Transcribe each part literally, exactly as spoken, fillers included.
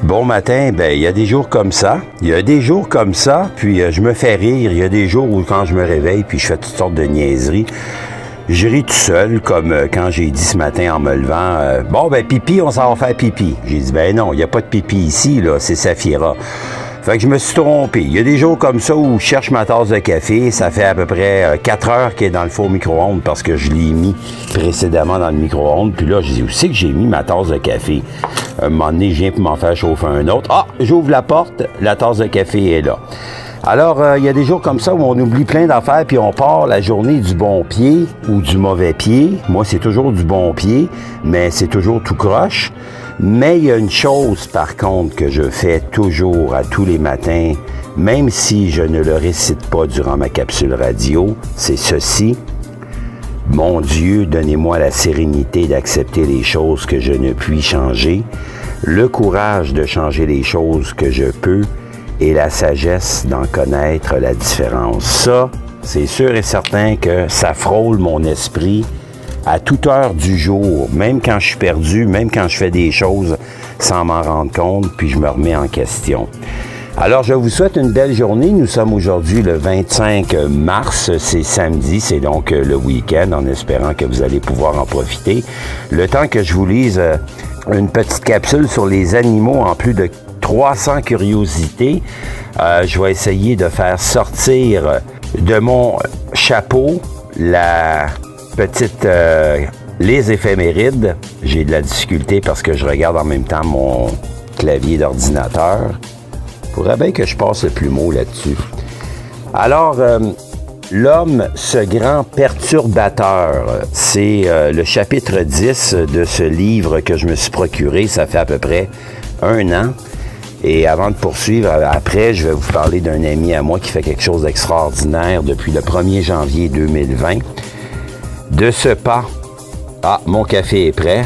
Bon matin, ben il y a des jours comme ça. Il y a des jours comme ça, puis euh, je me fais rire. Il y a des jours où quand je me réveille, puis je fais toutes sortes de niaiseries. Je ris tout seul, comme euh, quand j'ai dit ce matin en me levant, euh, bon ben pipi, on s'en va faire pipi. J'ai dit, ben non, il n'y a pas de pipi ici, là, c'est Saphira. Fait que je me suis trompé. Il y a des jours comme ça où je cherche ma tasse de café. Ça fait à peu près euh, quatre heures qu'elle est dans le four micro-ondes parce que je l'ai mis précédemment dans le micro-ondes. Puis là, je dis, où c'est que j'ai mis ma tasse de café? Un moment donné, je viens pour m'en faire chauffer un autre. Ah, j'ouvre la porte, la tasse de café est là. Alors, euh, il y a des jours comme ça où on oublie plein d'affaires puis on part la journée du bon pied ou du mauvais pied. Moi, c'est toujours du bon pied, mais c'est toujours tout croche. Mais il y a une chose, par contre, que je fais toujours à tous les matins, même si je ne le récite pas durant ma capsule radio, c'est ceci. Mon Dieu, donnez-moi la sérénité d'accepter les choses que je ne puis changer, le courage de changer les choses que je peux et la sagesse d'en connaître la différence. Ça, c'est sûr et certain que ça frôle mon esprit à toute heure du jour, même quand je suis perdu, même quand je fais des choses sans m'en rendre compte, puis je me remets en question. Alors, je vous souhaite une belle journée. Nous sommes aujourd'hui le vingt-cinq mars, c'est samedi, c'est donc le week-end, en espérant que vous allez pouvoir en profiter. Le temps que je vous lise une petite capsule sur les animaux en plus de trois cents curiosités, euh, je vais essayer de faire sortir de mon chapeau la petite euh, les éphémérides. J'ai de la difficulté parce que je regarde en même temps mon clavier d'ordinateur. Il faudrait bien que je passe le plumeau là-dessus. Alors, euh, l'homme, ce grand perturbateur, c'est euh, le chapitre dix de ce livre que je me suis procuré. Ça fait à peu près un an. Et avant de poursuivre, après, je vais vous parler d'un ami à moi qui fait quelque chose d'extraordinaire depuis le premier janvier deux mille vingt. De ce pas, ah, mon café est prêt,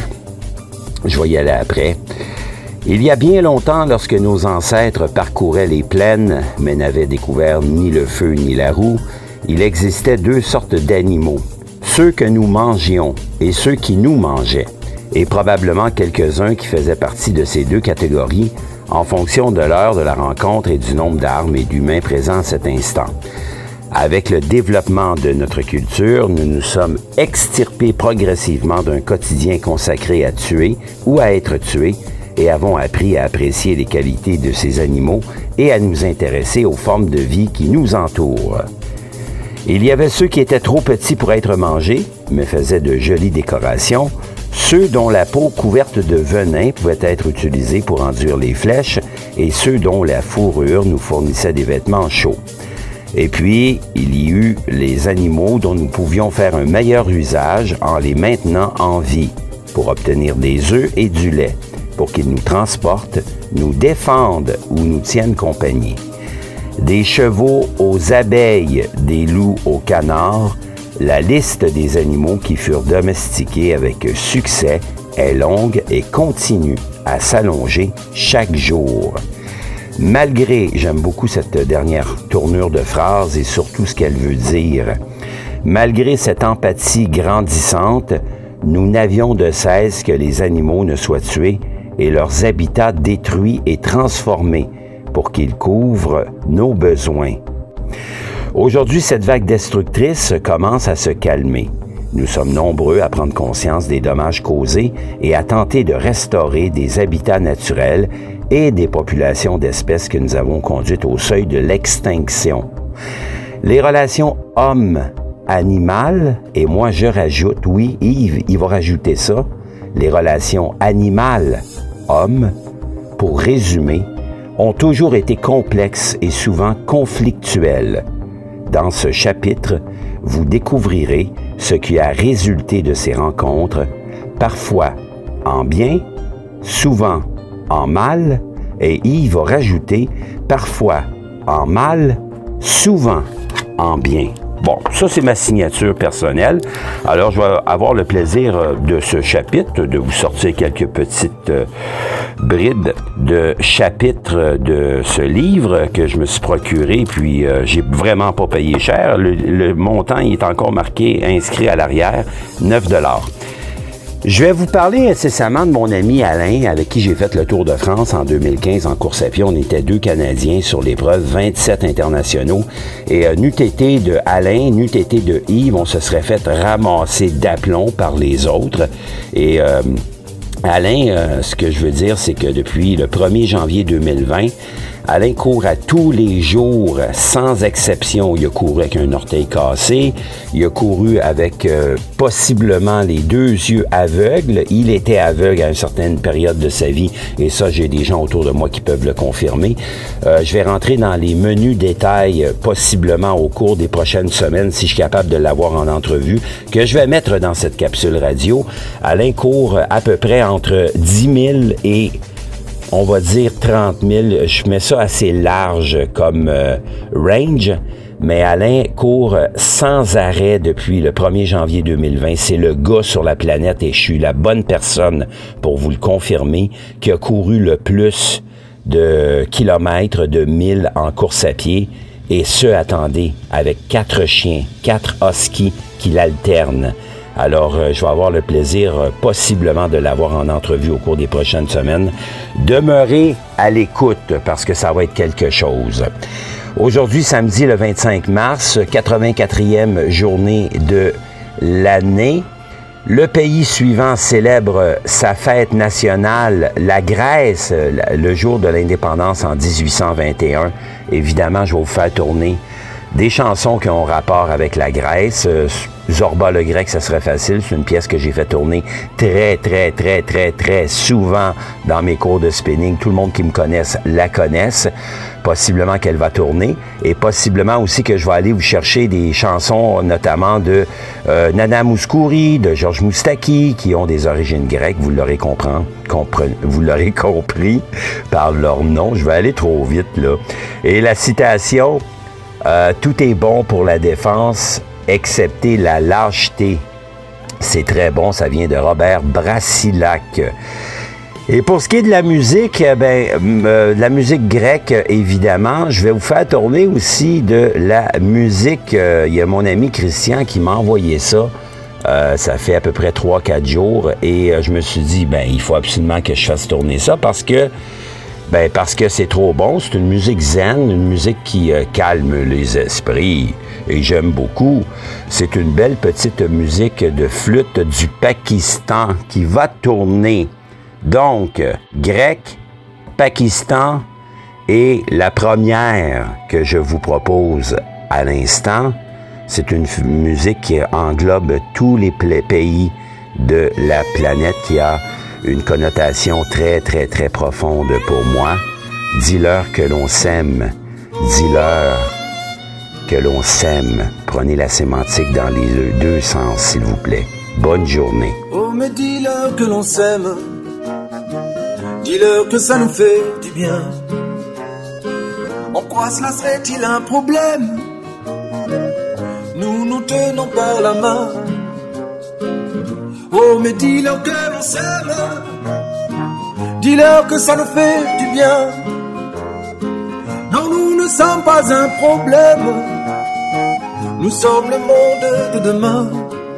je vais y aller après. Il y a bien longtemps, lorsque nos ancêtres parcouraient les plaines, mais n'avaient découvert ni le feu ni la roue, il existait deux sortes d'animaux, ceux que nous mangions et ceux qui nous mangeaient, et probablement quelques-uns qui faisaient partie de ces deux catégories en fonction de l'heure de la rencontre et du nombre d'armes et d'humains présents à cet instant. Avec le développement de notre culture, nous nous sommes extirpés progressivement d'un quotidien consacré à tuer ou à être tué et avons appris à apprécier les qualités de ces animaux et à nous intéresser aux formes de vie qui nous entourent. Il y avait ceux qui étaient trop petits pour être mangés, mais faisaient de jolies décorations, ceux dont la peau couverte de venin pouvait être utilisée pour enduire les flèches et ceux dont la fourrure nous fournissait des vêtements chauds. Et puis, il y eut les animaux dont nous pouvions faire un meilleur usage en les maintenant en vie pour obtenir des œufs et du lait, pour qu'ils nous transportent, nous défendent ou nous tiennent compagnie. Des chevaux aux abeilles, des loups aux canards, la liste des animaux qui furent domestiqués avec succès est longue et continue à s'allonger chaque jour. Malgré, j'aime beaucoup cette dernière tournure de phrase et surtout ce qu'elle veut dire, malgré cette empathie grandissante, nous n'avions de cesse que les animaux ne soient tués et leurs habitats détruits et transformés pour qu'ils couvrent nos besoins. Aujourd'hui, cette vague destructrice commence à se calmer. Nous sommes nombreux à prendre conscience des dommages causés et à tenter de restaurer des habitats naturels et des populations d'espèces que nous avons conduites au seuil de l'extinction. Les relations homme-animal, et moi je rajoute, oui, Yves, il va rajouter ça, les relations animal-homme, pour résumer, ont toujours été complexes et souvent conflictuelles. Dans ce chapitre, vous découvrirez ce qui a résulté de ces rencontres, parfois en bien, souvent en mal, et Yves va rajouter parfois en mal, souvent en bien. Bon, ça c'est ma signature personnelle. Alors je vais avoir le plaisir de ce chapitre, de vous sortir quelques petites euh, brides de chapitres de ce livre que je me suis procuré, puis euh, j'ai vraiment pas payé cher. Le, le montant il est encore marqué, inscrit à l'arrière, neuf dollars. Je vais vous parler incessamment de mon ami Alain, avec qui j'ai fait le Tour de France en deux mille quinze en course à pied. On était deux Canadiens sur l'épreuve, vingt-sept internationaux. Et euh, n'eût été de Alain, n'eût été de Yves, on se serait fait ramasser d'aplomb par les autres. Et euh, Alain, euh, ce que je veux dire, c'est que depuis le premier janvier deux mille vingt, Alain court à tous les jours, sans exception. Il a couru avec un orteil cassé, il a couru avec euh, possiblement les deux yeux aveugles. Il était aveugle à une certaine période de sa vie, et ça, j'ai des gens autour de moi qui peuvent le confirmer. Euh, je vais rentrer dans les menus détails, euh, possiblement au cours des prochaines semaines, si je suis capable de l'avoir en entrevue, que je vais mettre dans cette capsule radio. Alain court à peu près entre dix mille et on va dire trente mille. Je mets ça assez large comme euh, range, mais Alain court sans arrêt depuis le premier janvier deux mille vingt. C'est le gars sur la planète, et je suis la bonne personne pour vous le confirmer, qui a couru le plus de kilomètres, de milles en course à pied. Et ce, attendez, avec quatre chiens, quatre huskies qui l'alternent. Alors, euh, je vais avoir le plaisir, euh, possiblement, de l'avoir en entrevue au cours des prochaines semaines. Demeurez à l'écoute, parce que ça va être quelque chose. Aujourd'hui, samedi, le vingt-cinq mars, quatre-vingt-quatrième journée de l'année. Le pays suivant célèbre sa fête nationale, la Grèce, le jour de l'indépendance en dix-huit cent vingt et un. Évidemment, je vais vous faire tourner des chansons qui ont rapport avec la Grèce. Zorba le Grec, ça serait facile. C'est une pièce que j'ai fait tourner très, très, très, très, très souvent dans mes cours de spinning. Tout le monde qui me connaisse la connaisse. Possiblement qu'elle va tourner. Et possiblement aussi que je vais aller vous chercher des chansons, notamment de euh, Nana Mouskouri, de Georges Moustaki, qui ont des origines grecques. Vous l'aurez compris, compre- vous l'aurez compris par leur nom. Je vais aller trop vite, là. Et la citation... Euh, tout est bon pour la défense, excepté la lâcheté. C'est très bon, ça vient de Robert Brasillach. Et pour ce qui est de la musique, ben, euh, de la musique grecque, évidemment, je vais vous faire tourner aussi de la musique. Euh, il y a mon ami Christian qui m'a envoyé ça. Euh, ça fait à peu près trois quatre jours. Et euh, je me suis dit, ben, il faut absolument que je fasse tourner ça parce que Ben parce que c'est trop bon, c'est une musique zen, une musique qui euh, calme les esprits, et j'aime beaucoup. C'est une belle petite musique de flûte du Pakistan qui va tourner. Donc, grec, Pakistan, et la première que je vous propose à l'instant, c'est une f- musique qui englobe tous les pla- pays de la planète, qui a une connotation très, très, très profonde pour moi. Dis-leur que l'on s'aime. Dis-leur que l'on s'aime. Prenez la sémantique dans les deux sens, s'il vous plaît. Bonne journée. Oh, mais dis-leur que l'on s'aime. Dis-leur que ça nous fait du bien. En quoi cela serait-il un problème? Nous nous tenons par la main. Oh, mais dis-leur que l'on s'aime. Dis-leur que ça nous fait du bien. Non, nous ne sommes pas un problème. Nous sommes le monde de demain.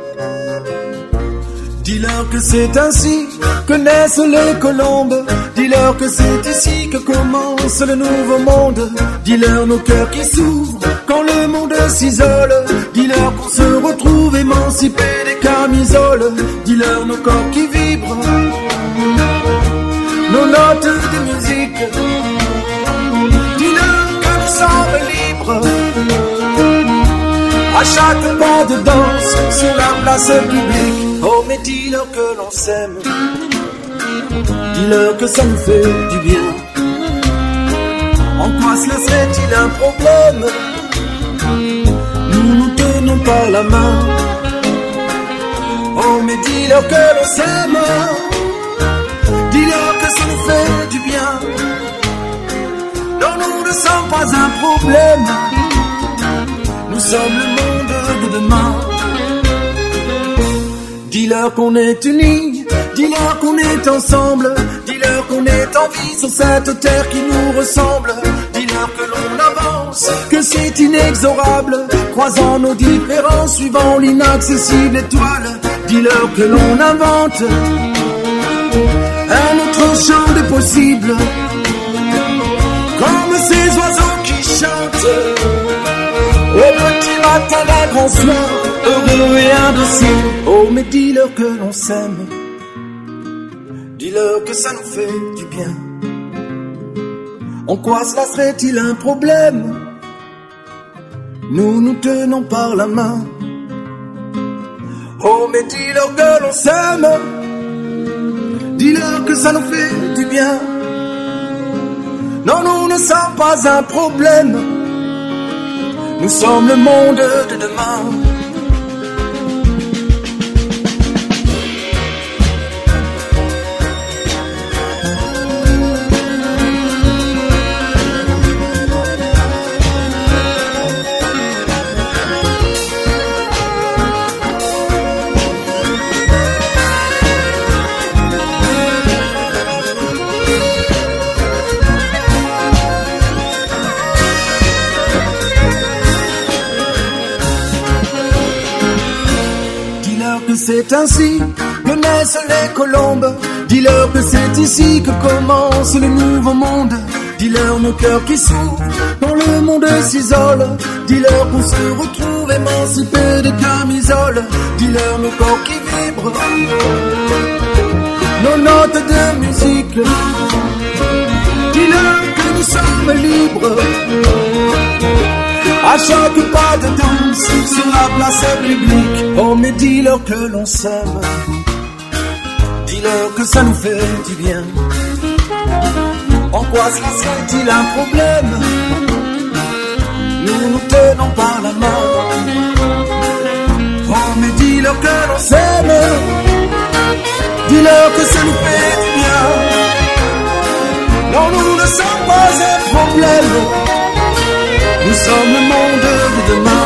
Dis-leur que c'est ainsi que naissent les colombes. Dis-leur que c'est ici que commence le nouveau monde. Dis-leur nos cœurs qui s'ouvrent quand le monde s'isole. Dis-leur qu'on se retrouve émancipés des camisoles. Dis-leur nos corps qui vibrent, nos notes de musique. Dis-leur que nous sommes libres à chaque pas de danse sur la place publique. Oh, mais dis-leur que l'on s'aime. Dis-leur que ça nous fait du bien. En quoi cela serait-il un problème? Nous nous tenons par la main. Oh, mais dis-leur que l'on s'aime. Dis-leur que ça nous fait du bien. Non, nous ne sommes pas un problème. Nous sommes le monde de demain. Dis-leur qu'on est unis, dis-leur qu'on est ensemble, dis-leur qu'on est en vie sur cette terre qui nous ressemble, dis-leur que l'on avance pense que c'est inexorable, croisant nos différences, suivant l'inaccessible étoile. Dis-leur que l'on invente un autre champ des possibles, comme ces oiseaux qui chantent au petit matin d'un grand soir, heureux et indocile. Oh, mais dis-leur que l'on s'aime, dis-leur que ça nous fait du bien. En quoi cela serait-il un problème? Nous nous tenons par la main. Oh, mais dis-leur que l'on s'aime, dis-leur que ça nous fait du bien. Non, nous ne sommes pas un problème, nous sommes le monde de demain. C'est ainsi que naissent les colombes. Dis-leur que c'est ici que commence le nouveau monde. Dis-leur nos cœurs qui s'ouvrent quand le monde s'isole. Dis-leur qu'on se retrouve émancipés des camisoles. Dis-leur nos corps qui vibrent, nos notes de musique. Dis-leur que nous sommes libres à chaque pas de danse sur la place publique. Oh, mais dis-leur que l'on s'aime, dis-leur que ça nous fait du bien. En quoi cela serait-il un problème? Nous nous tenons par la main. Oh, mais dis-leur que l'on s'aime, dis-leur que ça nous fait du bien. Non, nous ne sommes pas un problème, nous sommes le monde de demain.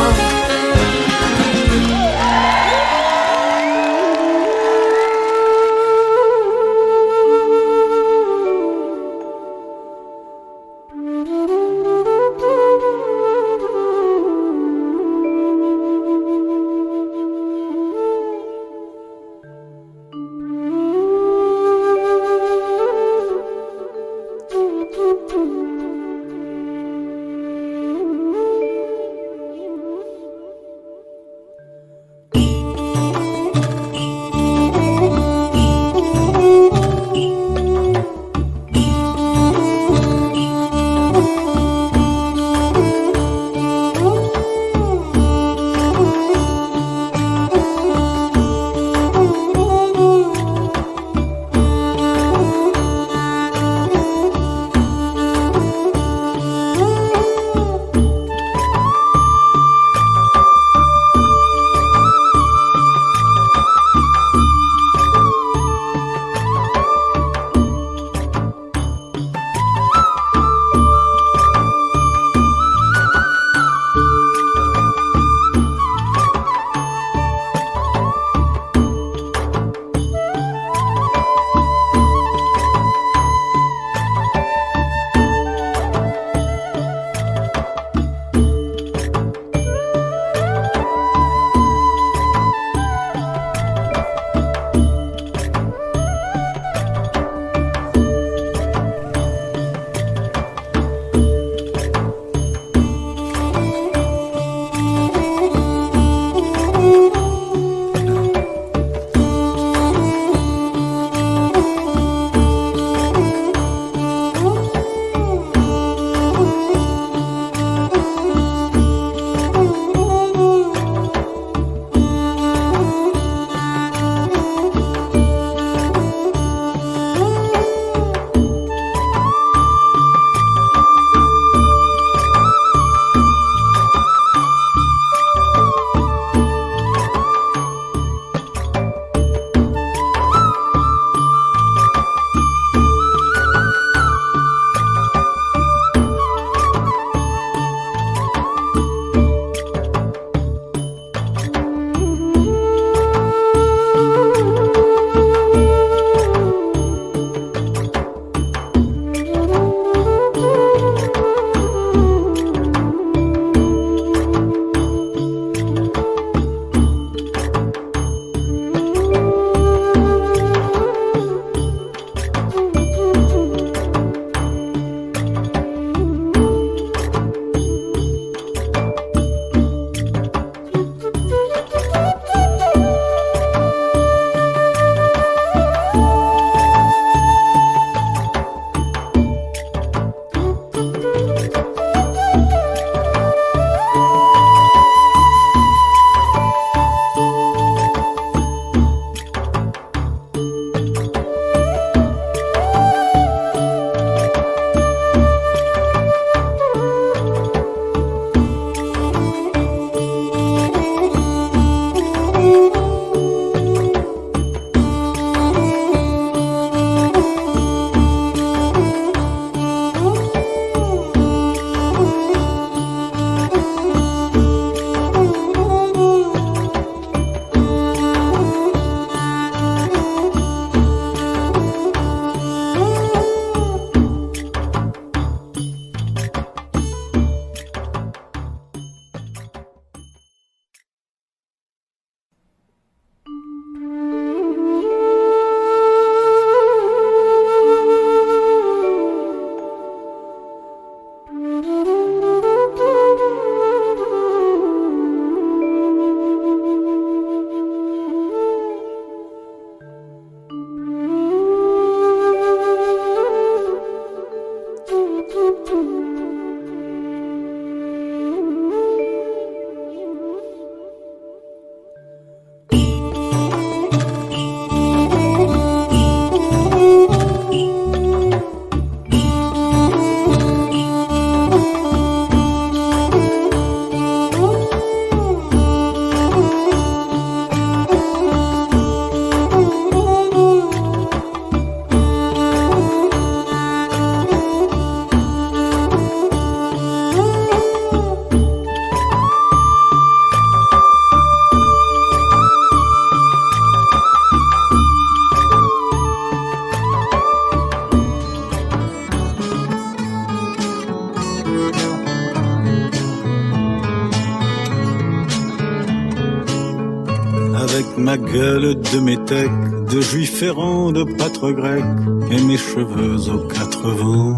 ma gueule de métèque, de juif errant, de pâtre grec, et mes cheveux aux quatre vents.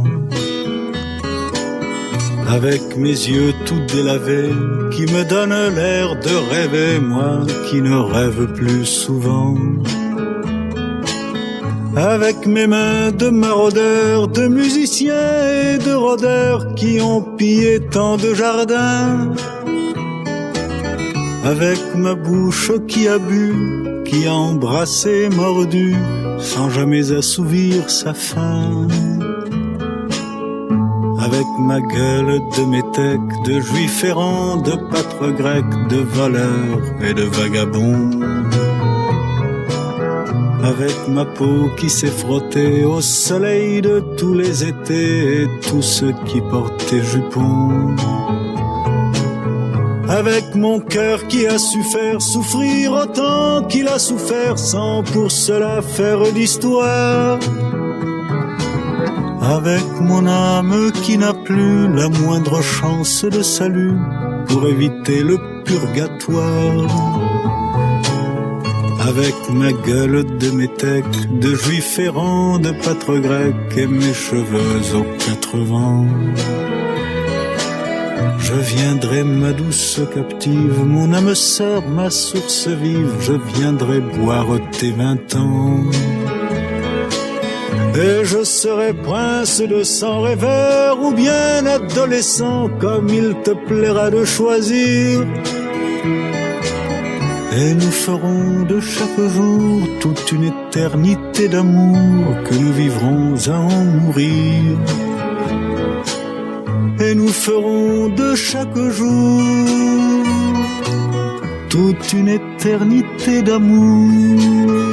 Avec mes yeux tout délavés, qui me donnent l'air de rêver, moi qui ne rêve plus souvent. Avec mes mains de maraudeurs, de musiciens et de rôdeurs qui ont pillé tant de jardins. Avec ma bouche qui a bu, qui a embrassé, mordu, sans jamais assouvir sa faim. Avec ma gueule de métèque, de juif errant, de pâtre grec, de voleur et de vagabond. Avec ma peau qui s'est frottée au soleil de tous les étés et tous ceux qui portaient jupons. Avec mon cœur qui a su faire souffrir autant qu'il a souffert sans pour cela faire d'histoire. Avec mon âme qui n'a plus la moindre chance de salut pour éviter le purgatoire. Avec ma gueule de métèque, de juif errant, de pâtre grec et mes cheveux aux quatre vents. Je viendrai ma douce captive, mon âme sœur, ma source vive, je viendrai boire tes vingt ans. Et je serai prince de sang rêveur ou bien adolescent, comme il te plaira de choisir. Et nous ferons de chaque jour toute une éternité d'amour que nous vivrons à en mourir. Et nous ferons de chaque jour toute une éternité d'amour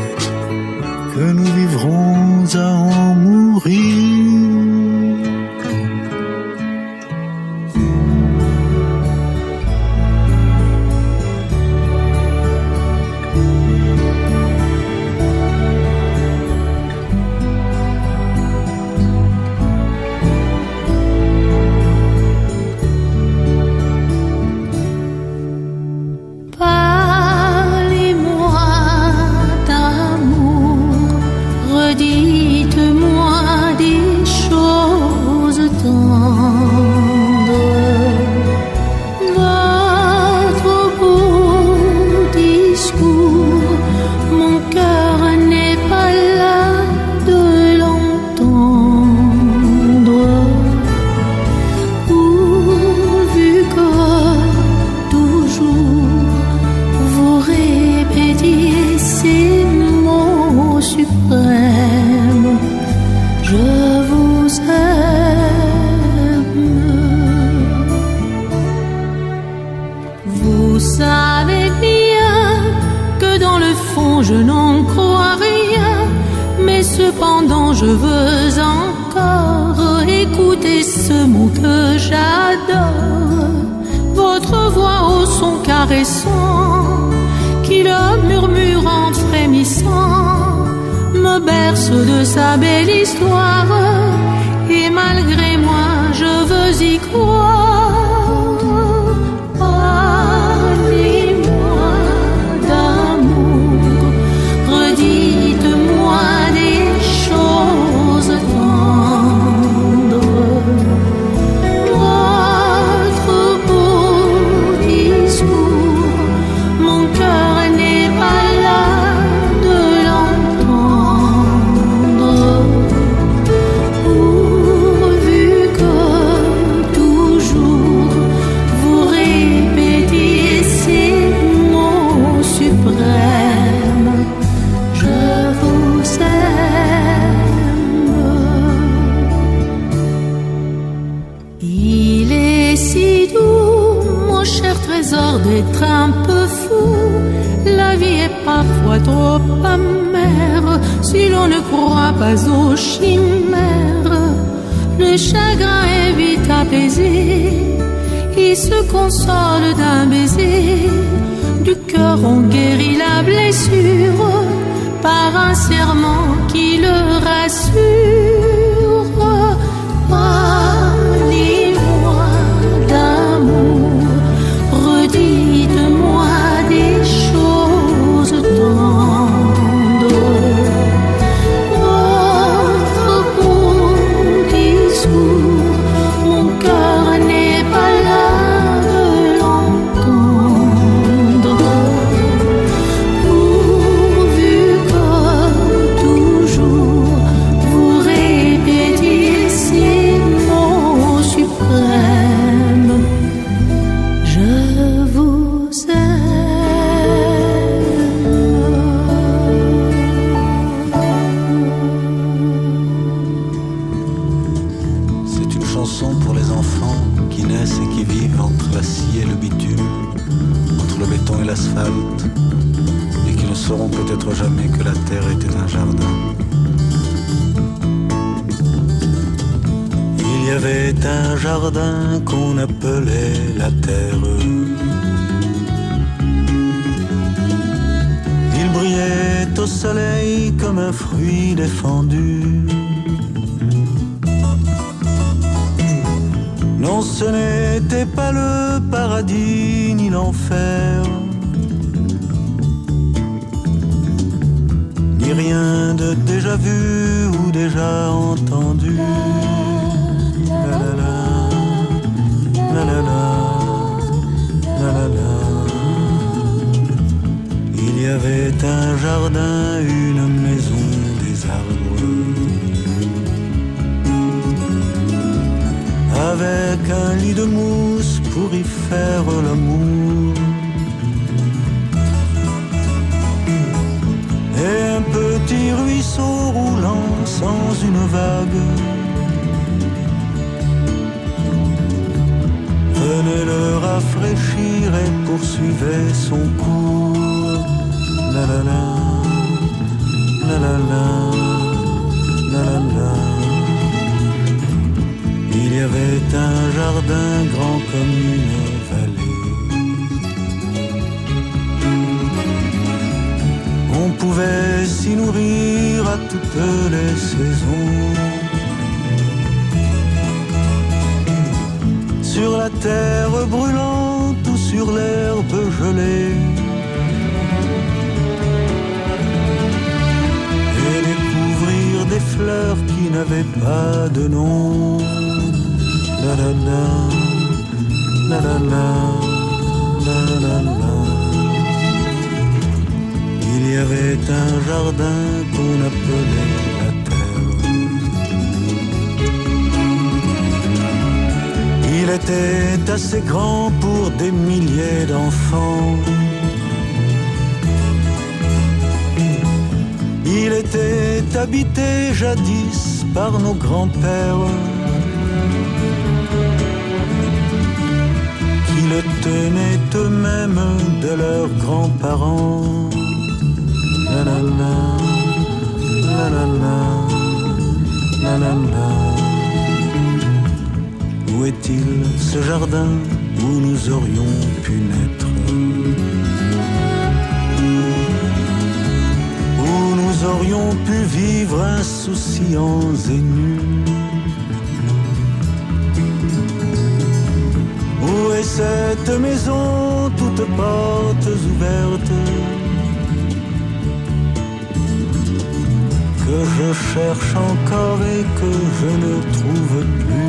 que nous vivrons à en mourir. Dites-moi des choses chanson pour les enfants qui naissent et qui vivent entre la scie et le bitume, entre le béton et l'asphalte, et qui ne sauront peut-être jamais que la terre était un jardin. Il y avait un jardin qu'on appelait la terre. Il brillait au soleil comme un fruit défendu. Non, ce n'était pas le paradis ni l'enfer, ni rien de déjà vu ou déjà entendu. La la la, la la la, la la la. Il y avait un jardin, une maison, des arbres, avec un lit de mousse pour y faire l'amour, et un petit ruisseau roulant sans une vague venait le rafraîchir et poursuivait son cours. La la la, la la la, la la la. Il y avait un jardin grand comme une vallée. On pouvait s'y nourrir à toutes les saisons. Sur la terre brûlante ou sur l'herbe gelée, et découvrir des fleurs qui n'avaient pas de nom. La la la, la la la, la la la. Il y avait un jardin qu'on appelait la terre. Il était assez grand pour des milliers d'enfants. Il était habité jadis par nos grands-pères, qui le tenaient eux-mêmes de leurs grands-parents. La la la, la la la, la la la. Où est-il ce jardin où nous aurions pu naître, où nous aurions pu vivre insouciants et nus? Où est cette maison, toutes portes ouvertes, que je cherche encore et que je ne trouve plus?